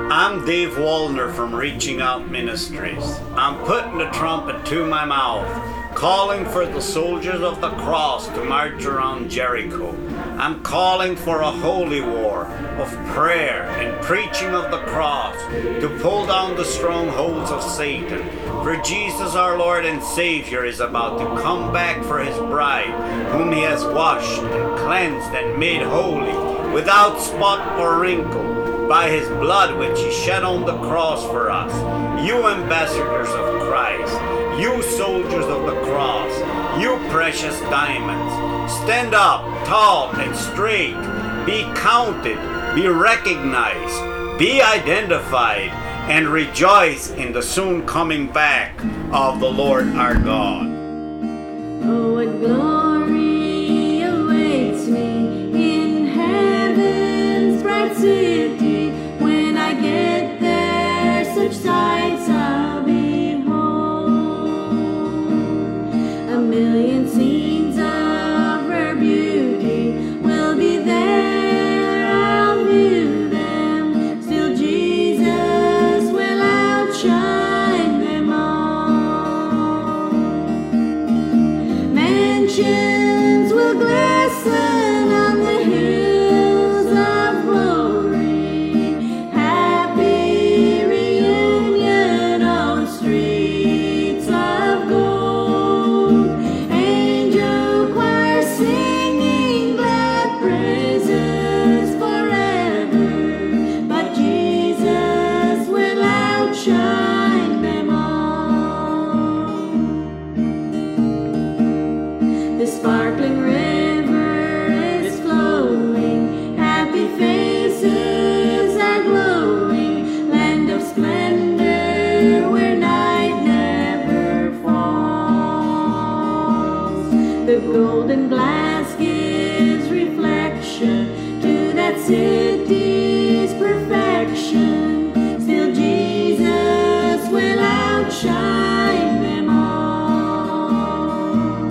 I'm Dave Wallner from Reaching Out Ministries. I'm putting the trumpet to my mouth, calling for the soldiers of the cross to march around Jericho. I'm calling for a holy war of prayer and preaching of the cross to pull down the strongholds of Satan. For Jesus our Lord and Savior is about to come back for his bride, whom he has washed and cleansed and made holy, without spot or wrinkle, by his blood which he shed on the cross for us. You ambassadors of Christ, you soldiers of the cross, you precious diamonds, stand up tall and straight, be counted, be recognized, be identified, and rejoice in the soon coming back of the Lord our God. Oh, what glory awaits me in heaven's bright city. When I get there, such sights I'll behold. A million scenes of rare beauty will be there, I'll view them. Still Jesus will outshine them all. Mansions will glisten on the hills of glory. Happy reunion on streets of gold. Angel choir singing glad praises forever. But Jesus will outshine them all. The sparkling river is flowing, happy faces are glowing, land of splendor where night never falls. The golden glass gives reflection to that city's perfection. Still Jesus will outshine them all.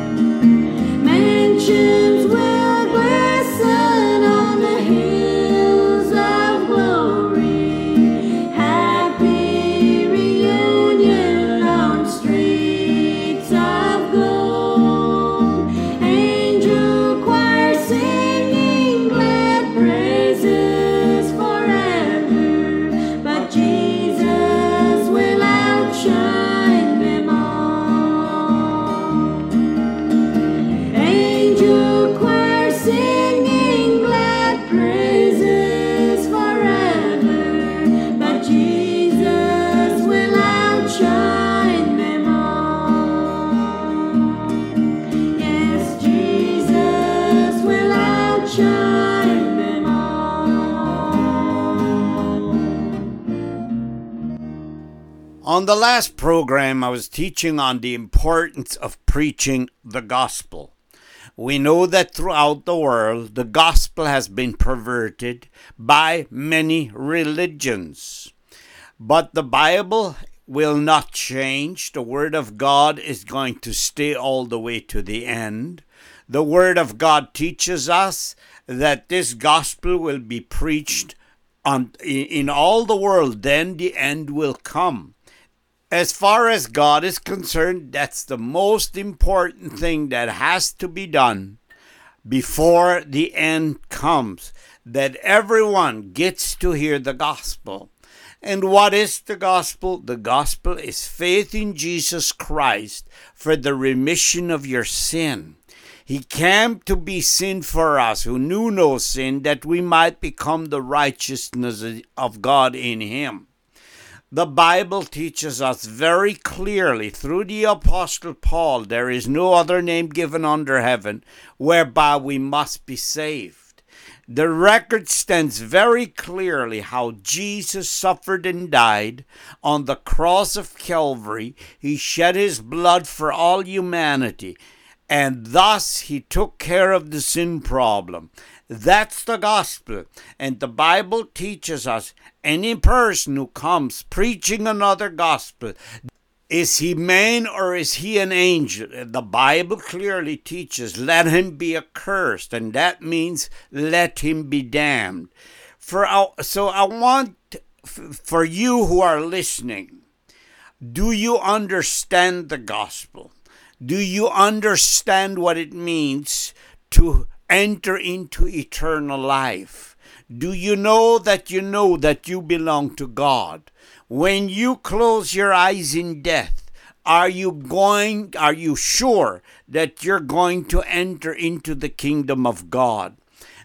Mansions will glisten on the hills of glory. Happy reunion on streets of gold. Angel choir singing glad praises forever. But Jesus will outshine them all. Angel choir singing glad praises forever, but Jesus will outshine them all. Yes, Jesus will outshine them all. On the last program, I was teaching on the importance of preaching the gospel. We know that throughout the world, the gospel has been perverted by many religions. But the Bible will not change. The Word of God is going to stay all the way to the end. The Word of God teaches us that this gospel will be preached in all the world, then the end will come. As far as God is concerned, that's the most important thing that has to be done before the end comes, that everyone gets to hear the gospel. And what is the gospel? The gospel is faith in Jesus Christ for the remission of your sin. He came to be sin for us who knew no sin, that we might become the righteousness of God in him. The Bible teaches us very clearly through the Apostle Paul, there is no other name given under heaven whereby we must be saved. The record stands very clearly how Jesus suffered and died on the cross of Calvary. He shed his blood for all humanity, and thus he took care of the sin problem. That's the gospel. And the Bible teaches us any person who comes preaching another gospel, is he man or is he an angel? The Bible clearly teaches, let him be accursed, and that means let him be damned. So I want for you who are listening, do you understand the gospel? Do you understand what it means to enter into eternal life? Do you know that you belong to God? When you close your eyes in death, are you sure that you're going to enter into the kingdom of God?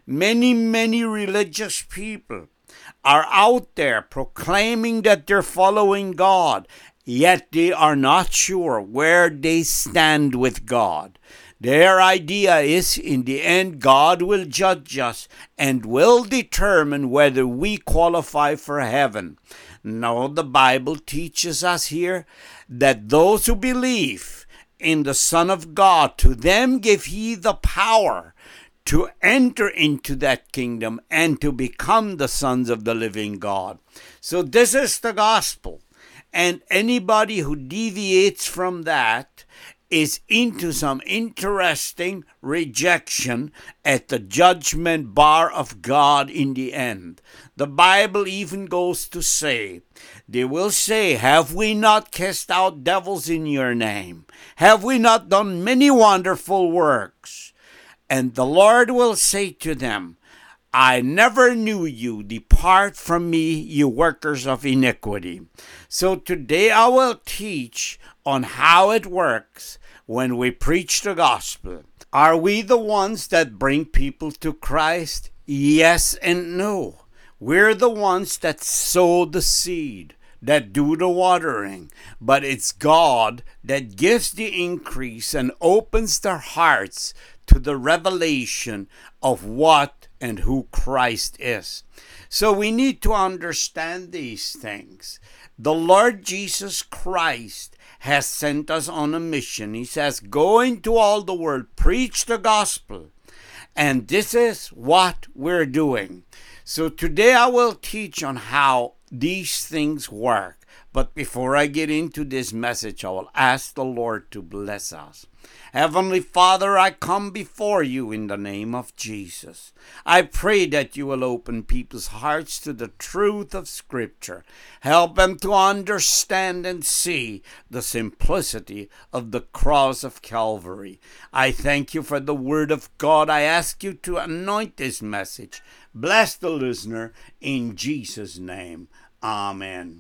Many religious people are out there proclaiming that they're following God, yet they are not sure where they stand with God. Their idea is, in the end, God will judge us and will determine whether we qualify for heaven. No, the Bible teaches us here that those who believe in the Son of God, to them give he the power to enter into that kingdom and to become the sons of the living God. So this is the gospel. And anybody who deviates from that is into some interesting rejection at the judgment bar of God in the end. The Bible even goes to say, they will say, have we not cast out devils in your name? Have we not done many wonderful works? And the Lord will say to them, I never knew you. Depart from me, you workers of iniquity. So today I will teach on how it works when we preach the gospel. Are we the ones that bring people to Christ? Yes and no. We're the ones that sow the seed, that do the watering, but it's God that gives the increase and opens their hearts to the revelation of what and who Christ is. So we need to understand these things. The Lord Jesus Christ has sent us on a mission. He says, go into all the world, preach the gospel. And this is what we're doing. So today I will teach on how these things work. But before I get into this message, I will ask the Lord to bless us. Heavenly Father, I come before you in the name of Jesus. I pray that you will open people's hearts to the truth of Scripture. Help them to understand and see the simplicity of the cross of Calvary. I thank you for the Word of God. I ask you to anoint this message. Bless the listener in Jesus' name. Amen.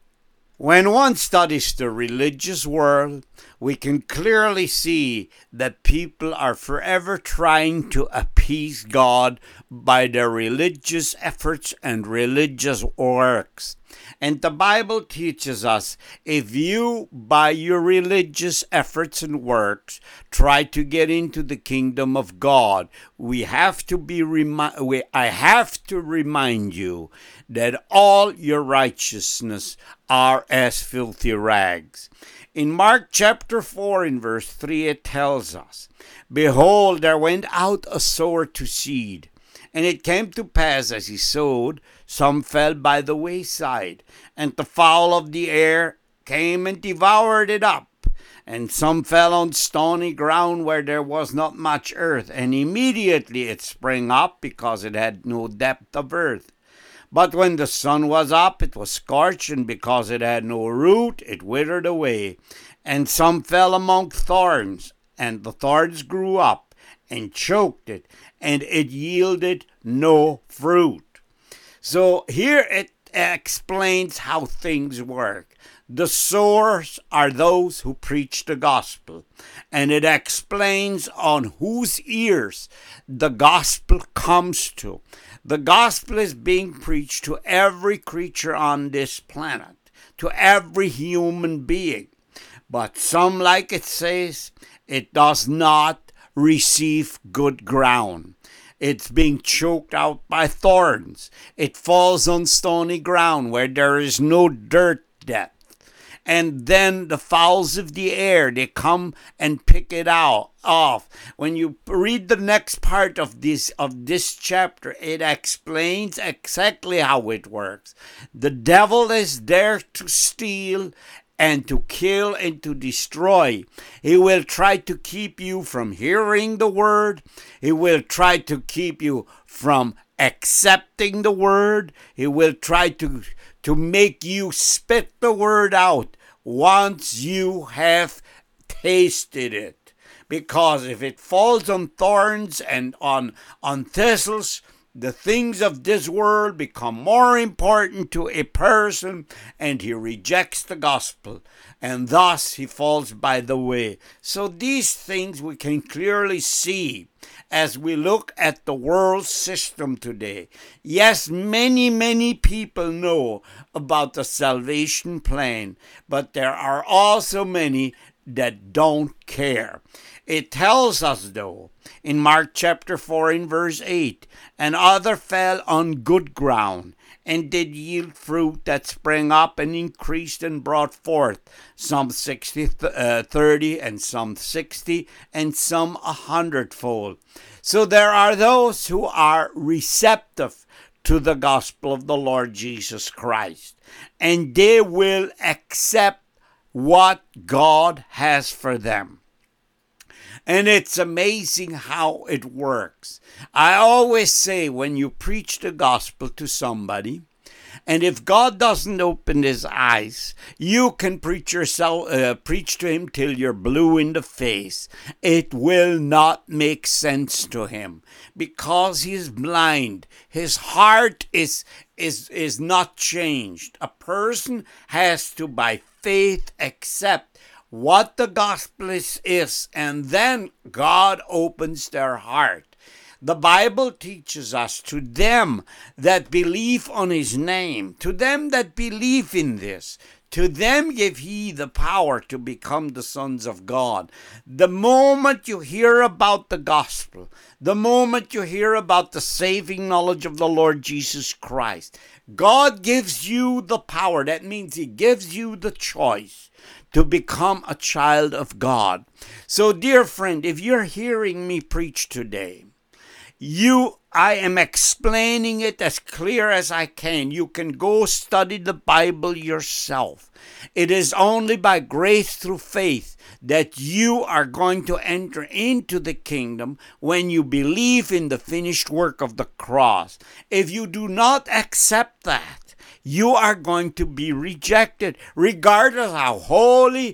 When one studies the religious world, we can clearly see that people are forever trying to appease God by their religious efforts and religious works. And the Bible teaches us, if you, by your religious efforts and works, try to get into the kingdom of God, I have to remind you that all your righteousness are as filthy rags. In Mark chapter 4 in verse 3 it tells us, Behold, there went out a sower to seed. And it came to pass, as he sowed, some fell by the wayside, and the fowl of the air came and devoured it up. And some fell on stony ground where there was not much earth, and immediately it sprang up, because it had no depth of earth. But when the sun was up, it was scorched, and because it had no root, it withered away. And some fell among thorns, and the thorns grew up and choked it, and it yielded no fruit. So here it explains how things work. The sowers are those who preach the gospel, and it explains on whose ears the gospel comes to. The gospel is being preached to every creature on this planet, to every human being. But some, like it says, it does not receive good ground. It's being choked out by thorns. It falls on stony ground where there is no dirt depth. And then the fowls of the air, they come and pick it off. When you read the next part of this chapter, it explains exactly how it works. The devil is there to steal and to kill and to destroy. He will try to keep you from hearing the word. He will try to keep you from accepting the word. He will try to make you spit the word out once you have tasted it. Because if it falls on thorns and on thistles, the things of this world become more important to a person, and he rejects the gospel, and thus he falls by the way. So these things we can clearly see as we look at the world system today. Yes, many people know about the salvation plan, but there are also many that don't care. It tells us, though, in Mark chapter 4 in verse 8, and other fell on good ground, and did yield fruit that sprang up and increased and brought forth, some 30, and some 60, and some 100-fold. So there are those who are receptive to the gospel of the Lord Jesus Christ, and they will accept what God has for them. And it's amazing how it works. I always say, when you preach the gospel to somebody, and if God doesn't open his eyes, you can preach to him till you're blue in the face. It will not make sense to him because he is blind. His heart is not changed. A person has to, by faith, accept what the gospel is, and then God opens their heart. The Bible teaches us, to them that believe on his name, to them that believe in this, to them give he the power to become the sons of God. The moment you hear about the gospel, the moment you hear about the saving knowledge of the Lord Jesus Christ, God gives you the power. That means he gives you the choice to become a child of God. So, dear friend, if you're hearing me preach today, I am explaining it as clear as I can. You can go study the Bible yourself. It is only by grace through faith that you are going to enter into the kingdom when you believe in the finished work of the cross. If you do not accept that, you are going to be rejected, regardless how holy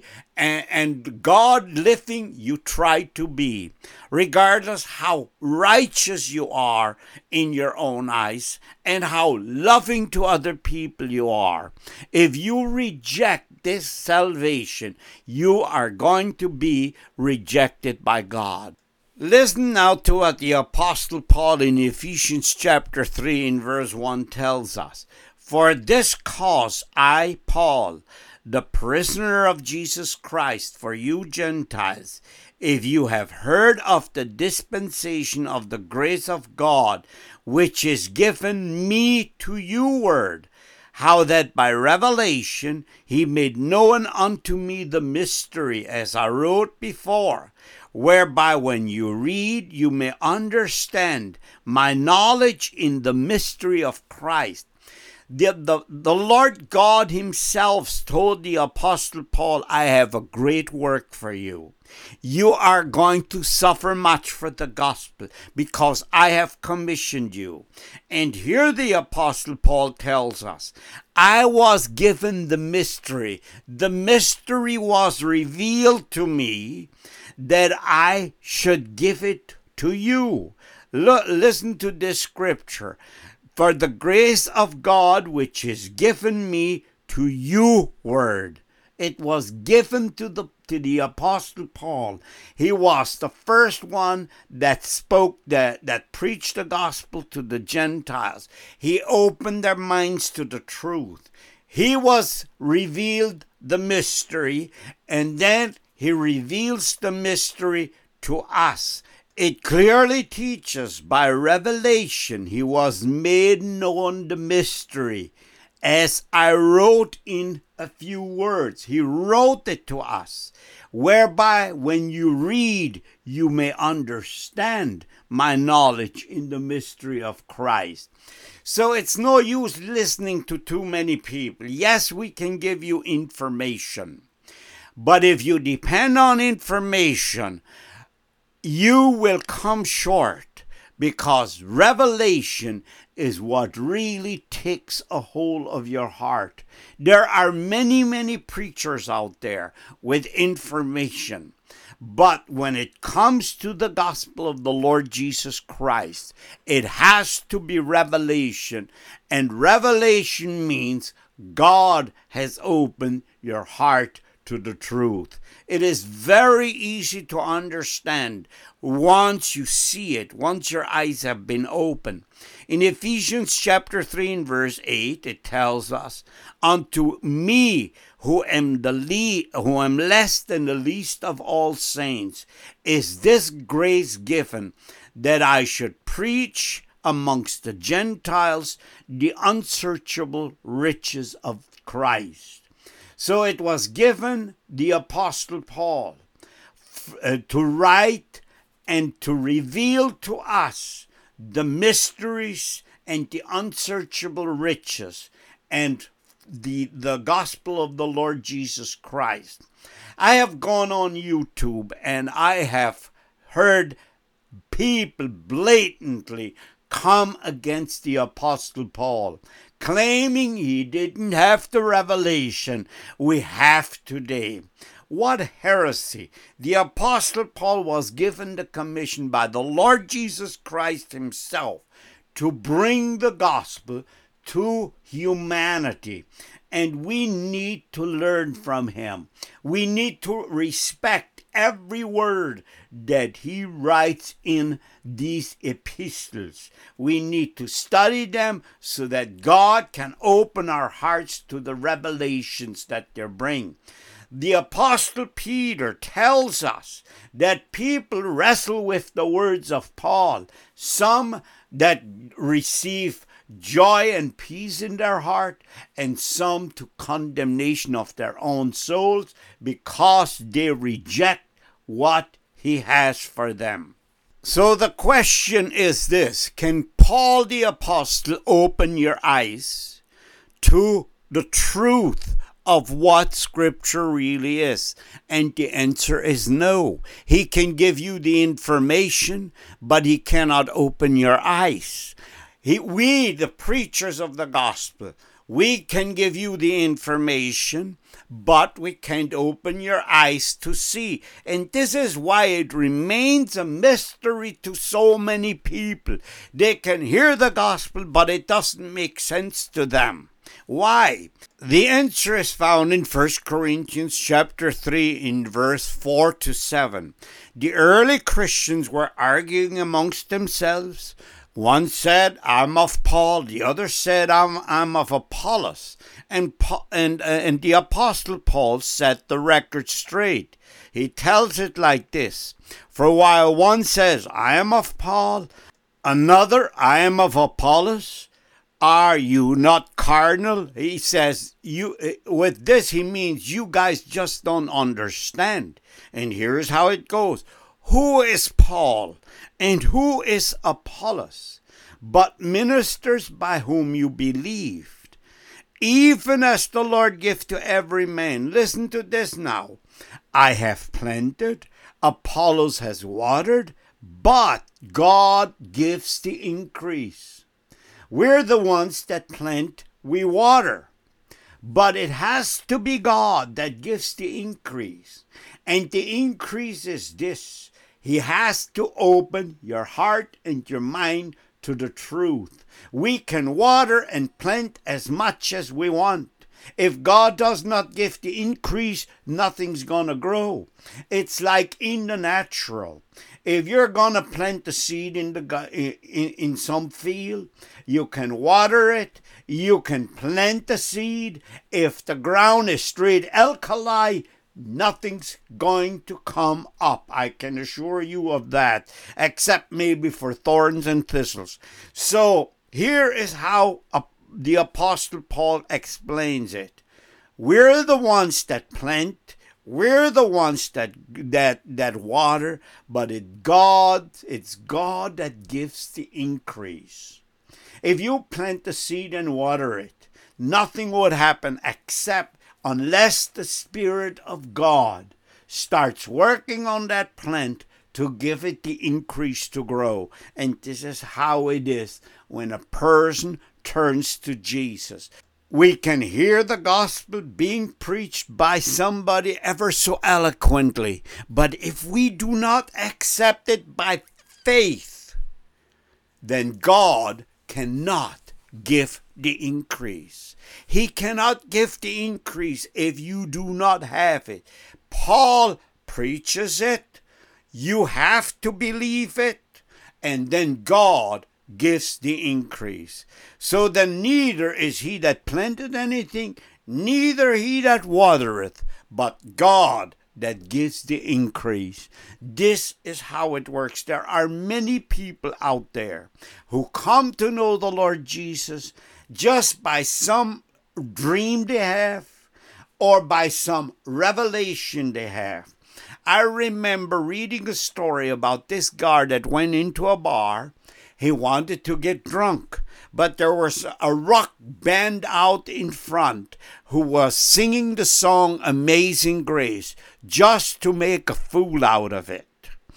and God-living you try to be, regardless how righteous you are in your own eyes, and how loving to other people you are. If you reject this salvation, you are going to be rejected by God. Listen now to what the Apostle Paul in Ephesians chapter 3 in verse 1 tells us. For this cause I, Paul, the prisoner of Jesus Christ, for you Gentiles, if you have heard of the dispensation of the grace of God, which is given me to you word, how that by revelation he made known unto me the mystery, as I wrote before, whereby when you read you may understand my knowledge in the mystery of Christ. The Lord God himself told the Apostle Paul, I have a great work for you. You are going to suffer much for the gospel because I have commissioned you. And here the Apostle Paul tells us, I was given the mystery. The mystery was revealed to me that I should give it to you. Listen to this scripture. For the grace of God which is given me to you word. It was given to the Apostle Paul. He was the first one that spoke, that preached the gospel to the Gentiles. He opened their minds to the truth. He was revealed the mystery, and then he reveals the mystery to us. It clearly teaches by revelation he was made known the mystery. As I wrote in a few words, he wrote it to us, whereby when you read, you may understand my knowledge in the mystery of Christ. So it's no use listening to too many people. Yes, we can give you information, but if you depend on information, you will come short, because revelation is what really takes a hold of your heart. There are many, many preachers out there with information. But when it comes to the gospel of the Lord Jesus Christ, it has to be revelation. And revelation means God has opened your heart to the truth. It is very easy to understand once you see it, once your eyes have been opened. In Ephesians chapter 3 and verse 8, it tells us, "Unto me, who am less than the least of all saints, is this grace given, that I should preach amongst the Gentiles the unsearchable riches of Christ." So it was given the Apostle Paul to write and to reveal to us the mysteries and the unsearchable riches and the gospel of the Lord Jesus Christ. I have gone on YouTube and I have heard people blatantly come against the Apostle Paul, claiming he didn't have the revelation we have today. What heresy! The Apostle Paul was given the commission by the Lord Jesus Christ himself to bring the gospel to humanity. And we need to learn from him. We need to respect every word that he writes in these epistles. We need to study them so that God can open our hearts to the revelations that they bring. The Apostle Peter tells us that people wrestle with the words of Paul, some that receive joy and peace in their heart, and some to condemnation of their own souls because they reject what he has for them. So the question is this: can Paul the Apostle open your eyes to the truth of what Scripture really is? And the answer is no. He can give you the information, but he cannot open your eyes. We, the preachers of the gospel, we can give you the information, but we can't open your eyes to see. And this is why it remains a mystery to so many people. They can hear the gospel, but it doesn't make sense to them. Why? The answer is found in 1 Corinthians chapter 3 in verse 4 to 7. The early Christians were arguing amongst themselves. One said, "I'm of Paul." The other said, I'm of Apollos. And the Apostle Paul set the record straight. He tells it like this: "For while one says, I am of Paul, another, I am of Apollos, are you not carnal?" He says, with this he means you guys just don't understand. And here's how it goes. Who is Paul and who is Apollos, but ministers by whom you believed, even as the Lord gave to every man. Listen to this now. I have planted, Apollos has watered, but God gives the increase. We're the ones that plant, we water. But it has to be God that gives the increase. And the increase is this: He has to open your heart and your mind to the truth. We can water and plant as much as we want. If God does not give the increase, nothing's going to grow. It's like in the natural. If you're going to plant the seed in some field, you can water it, you can plant the seed. If the ground is straight alkali, nothing's going to come up. I can assure you of that, except maybe for thorns and thistles. So here is how the Apostle Paul explains it. We're the ones that plant, we're the ones that water, but it's God that gives the increase. If you plant the seed and water it, nothing would happen except unless the Spirit of God starts working on that plant to give it the increase to grow. And this is how it is when a person turns to Jesus. We can hear the gospel being preached by somebody ever so eloquently, but if we do not accept it by faith, then God cannot give the increase. He cannot give the increase if you do not have it. Paul preaches it. You have to believe it, and then God gives the increase. So then neither is he that planteth anything, neither he that watereth, but God that gives the increase. This is how it works. There are many people out there who come to know the Lord Jesus just by some dream they have or by some revelation they have. I remember reading a story about this guy that went into a bar. He wanted to get drunk, but there was a rock band out in front who was singing the song Amazing Grace just to make a fool out of it.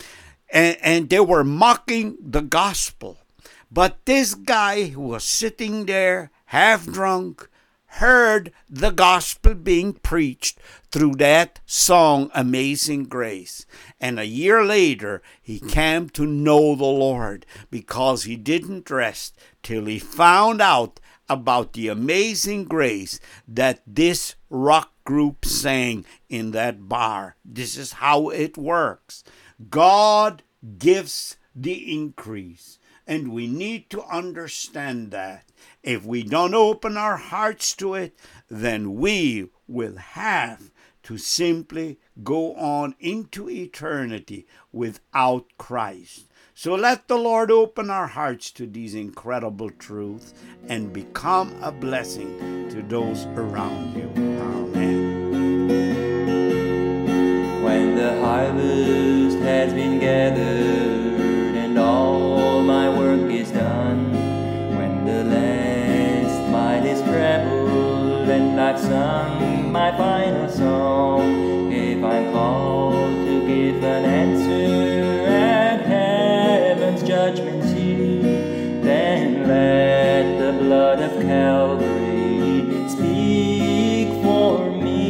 And they were mocking the gospel. But this guy who was sitting there half drunk heard the gospel being preached through that song Amazing Grace. And a year later, he came to know the Lord because he didn't rest till he found out about the amazing grace that this rock group sang in that bar. This is how it works. God gives the increase, and we need to understand that. If we don't open our hearts to it, then we will have to simply go on into eternity without Christ. So let the Lord open our hearts to these incredible truths and become a blessing to those around you. Amen. When the harvest has been gathered and all my work is done, when the last mile is traveled and I've sung my final song, if I'm called to give an answer at heaven's judgment seat, then let the blood of Calvary speak for me.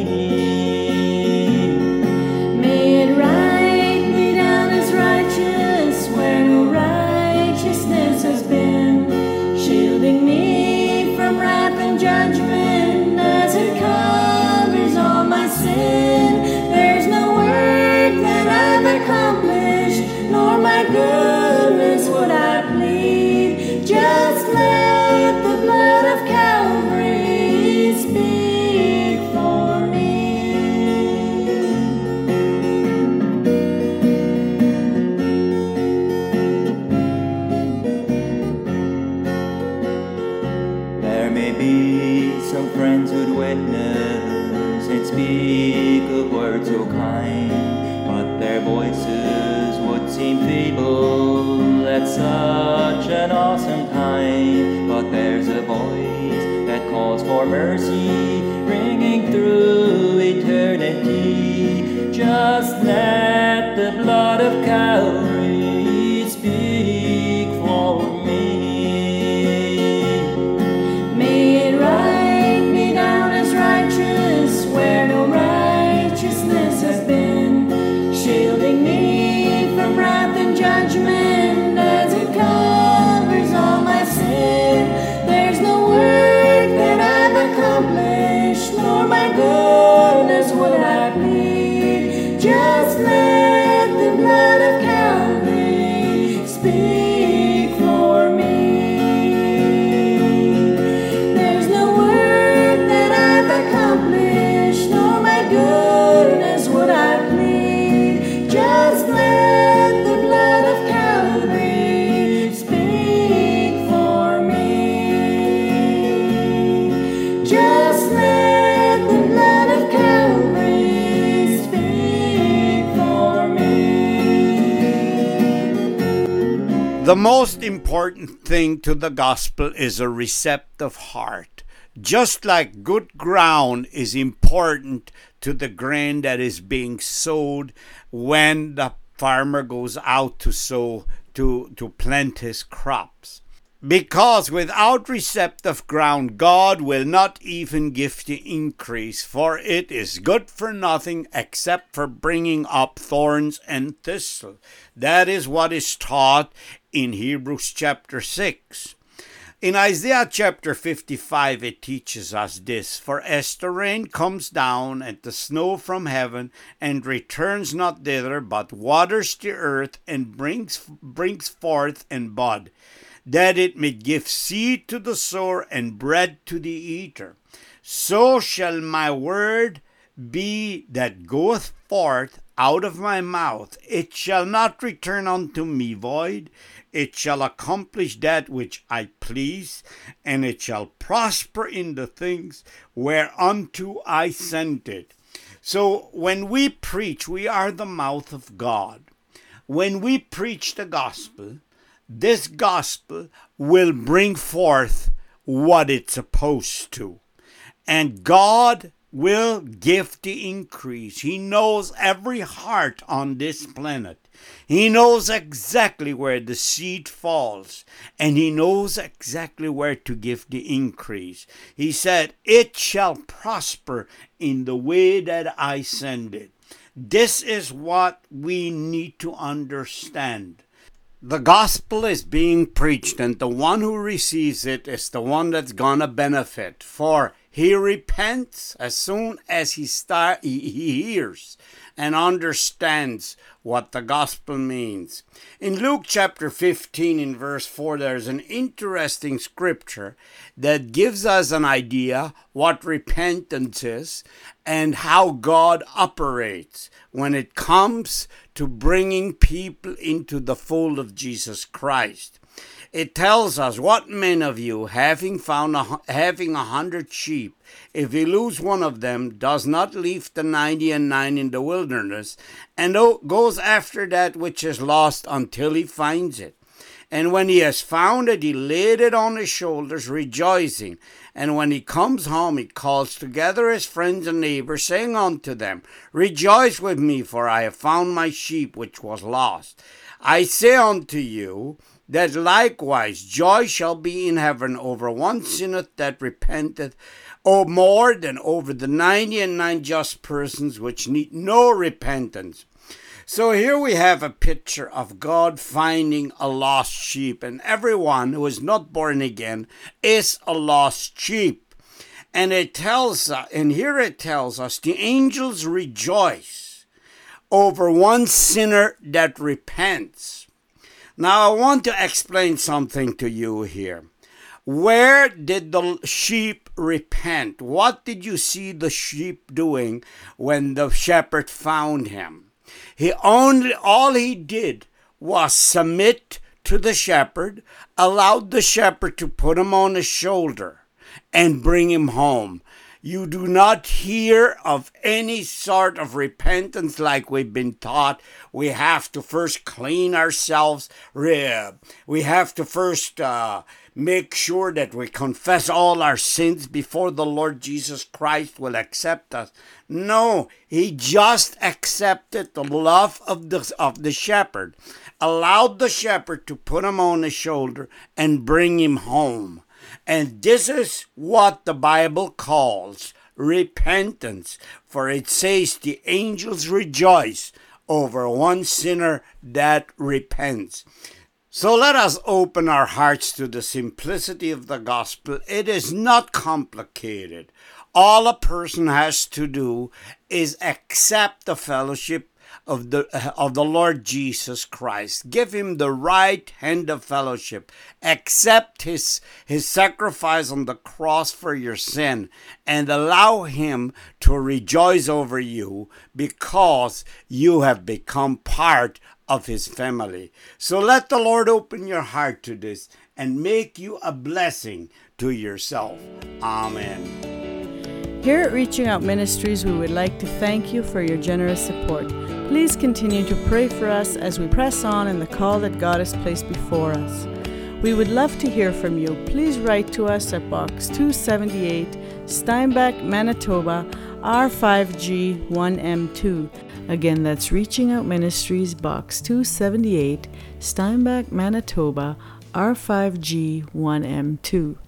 May it write me down as righteous where no righteousness has been, shielding me from wrath and judgment as it covers all my sin. There's no work that I've accomplished, nor my goodness would I plead. Just let the blood of Calvary speak for me. There may be some friends who'd witness and speak a word so kind, but their voices would seem feeble at such an awesome time. But there's a voice that calls for mercy, ringing through eternity. Just let the blood of Calvary speak for me. May it write me down as righteous where no righteousness has been, shielding me from wrath and judgment as it covers all my sin. There's no work that I've accomplished, nor my goodness would I plead. Just let the blood of Calvary speak for me. There's no work that I've accomplished, nor my goodness would I plead. Just let the blood of Calvary speak for me. Just let the blood of Calvary speak for me. The most important thing to the gospel is a receptive heart. Just like good ground is important to the grain that is being sowed when the farmer goes out to sow, to plant his crops. Because without receptive ground, God will not even give the increase, for it is good for nothing except for bringing up thorns and thistles. That is what is taught in Hebrews chapter 6. In Isaiah chapter 55, it teaches us this: for as the rain comes down and the snow from heaven, and returns not thither, but waters the earth, and brings forth and bud, that it may give seed to the sower and bread to the eater, so shall my word be that goeth forth out of my mouth. It shall not return unto me void. It shall accomplish that which I please, and it shall prosper in the things whereunto I sent it. So when we preach, we are the mouth of God. When we preach the gospel, this gospel will bring forth what it's supposed to. And God will give the increase. He knows every heart on this planet. He knows exactly where the seed falls, and he knows exactly where to give the increase. He said, it shall prosper in the way that I send it. This is what we need to understand. The gospel is being preached, and the one who receives it is the one that's gonna benefit. For he repents as soon as he hears and understands what the gospel means. In Luke chapter 15, in verse 4, there's an interesting scripture that gives us an idea what repentance is and how God operates when it comes to bringing people into the fold of Jesus Christ. It tells us, what man of you, having 100 sheep, if he lose one of them, does not leave the 99 in the wilderness, and goes after that which is lost until he finds it? And when he has found it, he laid it on his shoulders, rejoicing. And when he comes home, he calls together his friends and neighbors, saying unto them, rejoice with me, for I have found my sheep which was lost. I say unto you, that likewise joy shall be in heaven over one sinner that repenteth, or more than over the 99 just persons which need no repentance. So here we have a picture of God finding a lost sheep, and everyone who is not born again is a lost sheep. And it tells us, and here it tells us, the angels rejoice over one sinner that repents. Now I want to explain something to you here. Where did the sheep repent? What did you see the sheep doing when the shepherd found him? All he did was submit to the shepherd, allowed the shepherd to put him on his shoulder and bring him home. You do not hear of any sort of repentance like we've been taught. We have to first clean ourselves. We have to first make sure that we confess all our sins before the Lord Jesus Christ will accept us. No, he just accepted the love of the shepherd, allowed the shepherd to put him on his shoulder and bring him home. And this is what the Bible calls repentance, for it says the angels rejoice over one sinner that repents. So let us open our hearts to the simplicity of the gospel. It is not complicated. All a person has to do is accept the fellowship of the Lord Jesus Christ. Give him the right hand of fellowship. Accept his sacrifice on the cross for your sin, and allow him to rejoice over you because you have become part of his family. So let the Lord open your heart to this and make you a blessing to yourself. Amen. Here at Reaching Out Ministries, we would like to thank you for your generous support. Please continue to pray for us as we press on in the call that God has placed before us. We would love to hear from you. Please write to us at Box 278, Steinbach, Manitoba, R5G1M2. Again, that's Reaching Out Ministries, Box 278, Steinbach, Manitoba, R5G1M2.